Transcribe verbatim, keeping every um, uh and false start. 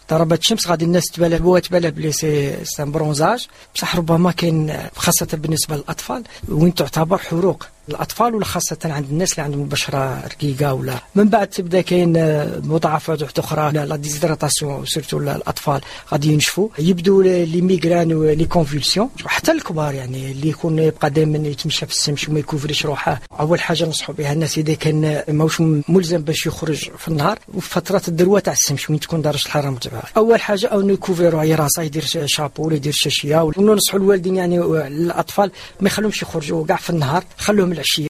ضربات الشمس غادي الناس تبالى هو تبالى بلي سي سان برونزاج، بصح ربما كاين خاصة بالنسبة للأطفال وين تعتبر حروق الأطفال، ولا خاصة عند الناس اللي عندهم البشرة رقيقة. ولا من بعد تبدا كاين مضاعفات أخرى، لا ديزيدراتاسيون سورتو الأطفال غادي ينشفوا، يبدو لي ميغران ولي كونفولسيون، وحتى الكبار يعني اللي يكون يبقى دائما يتمشى في الشمس وما يكوفريش روحه. أول حاجة ننصحوا بها الناس إذا كان ماهوش ملزم باش يخرج في النهار وفي فترة الذروة تاع الشمس وين تكون درجة الحرارة مرتفعة، أول حاجة أو يكوفيرو على راسه، يدير شابو ولا يدير شاشية. وننصحوا الوالدين يعني الأطفال ما يخلوهمش يخرجوا كاع في النهار، خلوهم العشية.